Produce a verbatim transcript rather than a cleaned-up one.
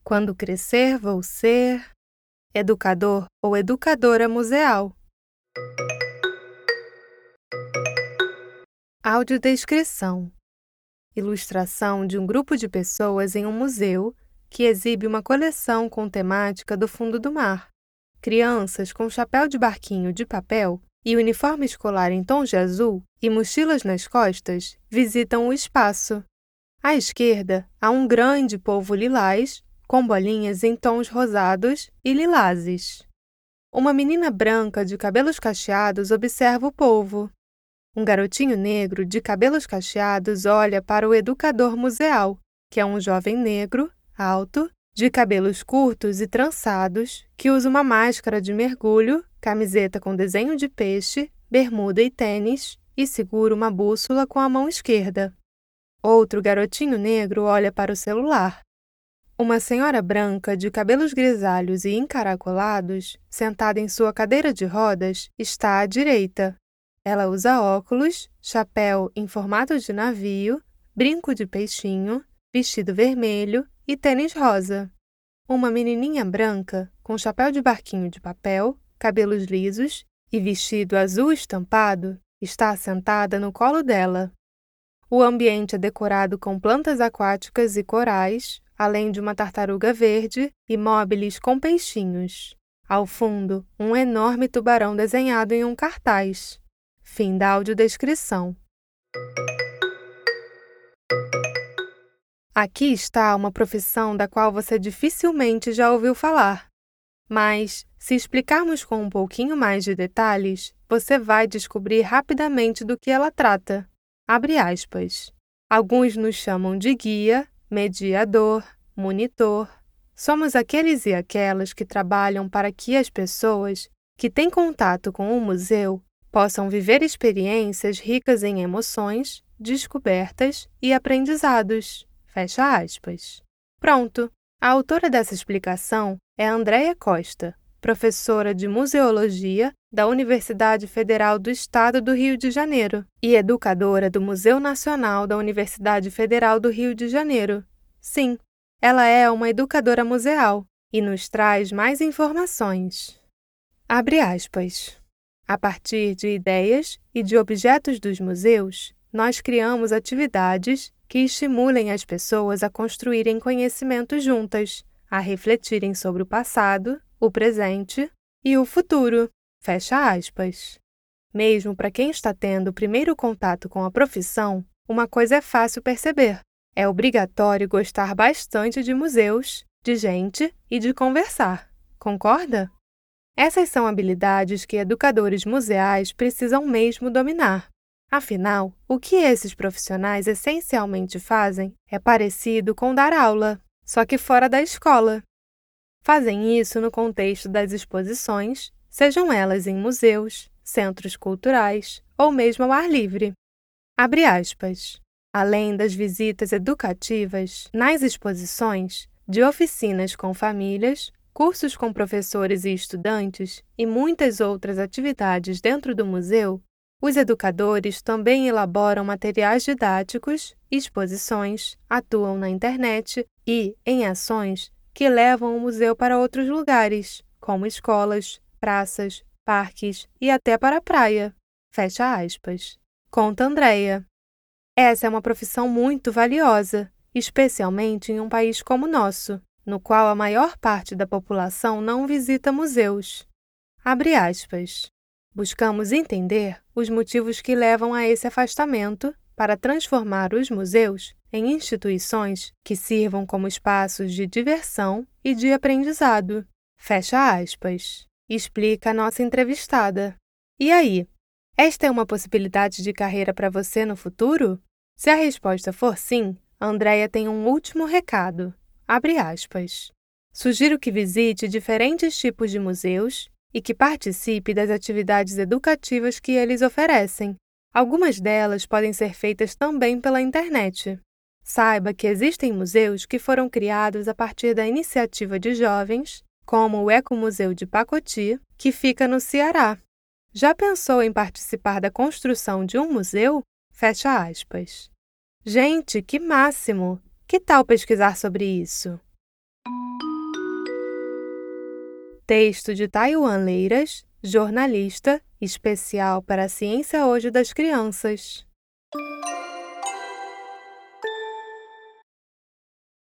Quando crescer, vou ser educador ou educadora museal. Audiodescrição. Ilustração de um grupo de pessoas em um museu que exibe uma coleção com temática do fundo do mar. Crianças com chapéu de barquinho de papel e uniforme escolar em tons de azul e mochilas nas costas visitam o espaço. À esquerda, há um grande polvo lilás com bolinhas em tons rosados e lilazes. Uma menina branca de cabelos cacheados observa o polvo. Um garotinho negro de cabelos cacheados olha para o educador museal, que é um jovem negro, alto, de cabelos curtos e trançados, que usa uma máscara de mergulho, camiseta com desenho de peixe, bermuda e tênis, e segura uma bússola com a mão esquerda. Outro garotinho negro olha para o celular. Uma senhora branca de cabelos grisalhos e encaracolados, sentada em sua cadeira de rodas, está à direita. Ela usa óculos, chapéu em formato de navio, brinco de peixinho, vestido vermelho e tênis rosa. Uma menininha branca, com chapéu de barquinho de papel, cabelos lisos e vestido azul estampado, está sentada no colo dela. O ambiente é decorado com plantas aquáticas e corais, além de uma tartaruga verde e móveis com peixinhos. Ao fundo, um enorme tubarão desenhado em um cartaz. Fim da audiodescrição. Aqui está uma profissão da qual você dificilmente já ouviu falar. Mas, se explicarmos com um pouquinho mais de detalhes, você vai descobrir rapidamente do que ela trata. Abre aspas. Alguns nos chamam de guia, mediador, monitor. Somos aqueles e aquelas que trabalham para que as pessoas que têm contato com o museu possam viver experiências ricas em emoções, descobertas e aprendizados. Fecha aspas. Pronto! A autora dessa explicação é Andréia Costa, professora de Museologia da Universidade Federal do Estado do Rio de Janeiro e educadora do Museu Nacional da Universidade Federal do Rio de Janeiro. Sim, ela é uma educadora museal e nos traz mais informações. Abre aspas. A partir de ideias e de objetos dos museus, nós criamos atividades que estimulem as pessoas a construírem conhecimento juntas, a refletirem sobre o passado, o presente e o futuro. Fecha aspas. Mesmo para quem está tendo o primeiro contato com a profissão, uma coisa é fácil perceber. É obrigatório gostar bastante de museus, de gente e de conversar. Concorda? Essas são habilidades que educadores museais precisam mesmo dominar. Afinal, o que esses profissionais essencialmente fazem é parecido com dar aula, só que fora da escola. Fazem isso no contexto das exposições, sejam elas em museus, centros culturais ou mesmo ao ar livre. Abre aspas. Além das visitas educativas nas exposições, de oficinas com famílias, cursos com professores e estudantes e muitas outras atividades dentro do museu, os educadores também elaboram materiais didáticos, exposições, atuam na internet e em ações que levam o museu para outros lugares, como escolas, praças, parques e até para a praia. Fecha aspas. Conta Andréia. Essa é uma profissão muito valiosa, especialmente em um país como o nosso, no qual a maior parte da população não visita museus. Abre aspas. Buscamos entender os motivos que levam a esse afastamento para transformar os museus em instituições que sirvam como espaços de diversão e de aprendizado. Fecha aspas. Explica a nossa entrevistada. E aí? Esta é uma possibilidade de carreira para você no futuro? Se a resposta for sim, Andréia tem um último recado. Abre aspas. Sugiro que visite diferentes tipos de museus e que participe das atividades educativas que eles oferecem. Algumas delas podem ser feitas também pela internet. Saiba que existem museus que foram criados a partir da iniciativa de jovens, como o Ecomuseu de Pacoti, que fica no Ceará. Já pensou em participar da construção de um museu? Fecha aspas. Gente, que máximo! Que tal pesquisar sobre isso? Texto de Taiwan Leiras, jornalista, especial para a Ciência Hoje das Crianças.